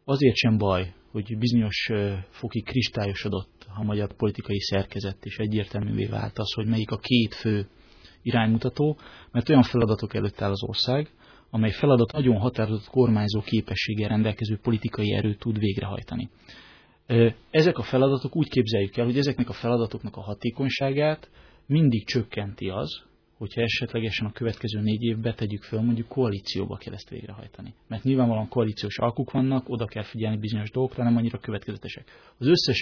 azért sem baj, hogy bizonyos fokig kristályosodott a magyar politikai szerkezet, és egyértelművé vált az, hogy melyik a két fő iránymutató, mert olyan feladatok előtt áll az ország, amely feladat nagyon határozott kormányzó képességgel rendelkező politikai erőt tud végrehajtani. Ezek a feladatok úgy képzeljük el, hogy ezeknek a feladatoknak a hatékonyságát mindig csökkenti az, hogyha esetlegesen a következő 4 évben tegyük föl, mondjuk koalícióba kell ezt végrehajtani. Mert nyilvánvalóan koalíciós alkuk vannak, oda kell figyelni bizonyos dolgokra, nem annyira következetesek. Az összes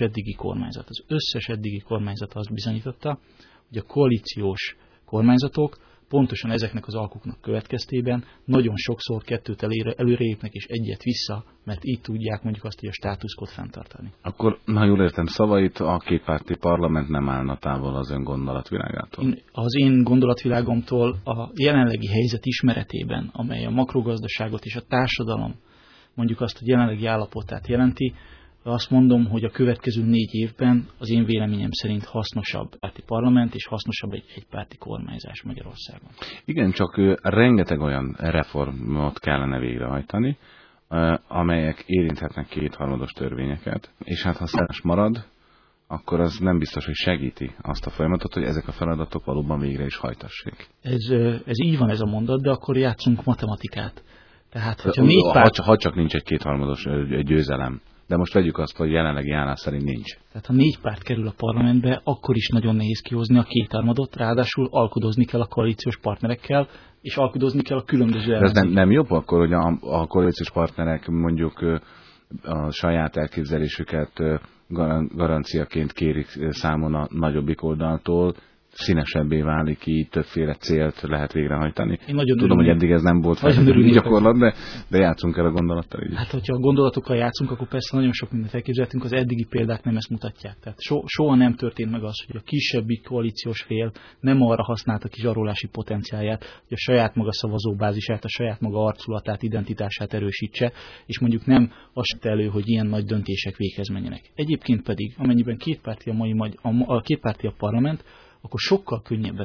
eddigi kormányzat azt bizonyította, hogy a koalíciós kormányzatok pontosan ezeknek az alkuknak következtében nagyon sokszor 2-t előrelépnek és 1-et vissza, mert így tudják mondjuk azt, hogy a státuszkót fenntartani. Akkor, ha jól értem szavait, a kétpárti parlament nem állna távol az ön gondolatvilágától? Az én gondolatvilágomtól a jelenlegi helyzet ismeretében, amely a makrogazdaságot és a társadalom mondjuk azt, hogy jelenlegi állapotát jelenti, azt mondom, hogy a következő 4 évben az én véleményem szerint hasznosabb párti parlament és hasznosabb egy egypárti kormányzás Magyarországon. Igen, csak rengeteg olyan reformot kellene végrehajtani, amelyek érinthetnek kétharmados törvényeket, és hát ha szállas marad, akkor az nem biztos, hogy segíti azt a folyamatot, hogy ezek a feladatok valóban végre is hajtassék. Ez így van ez a mondat, de akkor játszunk matematikát. Tehát, hogyha ha csak nincs egy kétharmados győzelem. De most vegyük azt, hogy jelenlegi állás szerint nincs. Tehát ha 4 párt kerül a parlamentbe, akkor is nagyon nehéz kihozni a kétharmadot, ráadásul alkudozni kell a koalíciós partnerekkel, és alkudozni kell a különböző ellenzékekkel. Ez nem jobb akkor, hogy a koalíciós partnerek mondjuk a saját elképzelésüket garanciaként kérik számon a nagyobbik oldaltól, színesebbé válik, így többféle célt lehet végrehajtani. Tudom, hogy eddig ez nem volt feltétlenül gyakorlat, de játszunk el a gondolattal így. Hát, hogyha a gondolatokkal játszunk, akkor persze nagyon sok mindent elképzelhetünk, az eddigi példák nem ezt mutatják. Tehát soha nem történt meg az, hogy a kisebbik koalíciós fél nem arra használta ki zsarolási potenciálját, hogy a saját maga szavazóbázisát, a saját maga arculatát, identitását erősítse, és mondjuk nem azt elő, hogy ilyen nagy döntések véghez menjenek. Egyébként pedig, amennyiben kétpárti a parlament, akkor sokkal könnyebben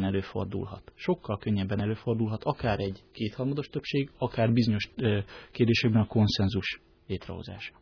előfordulhat akár egy kétharmados többség, akár bizonyos kérdésekben a konszenzus létrehozása.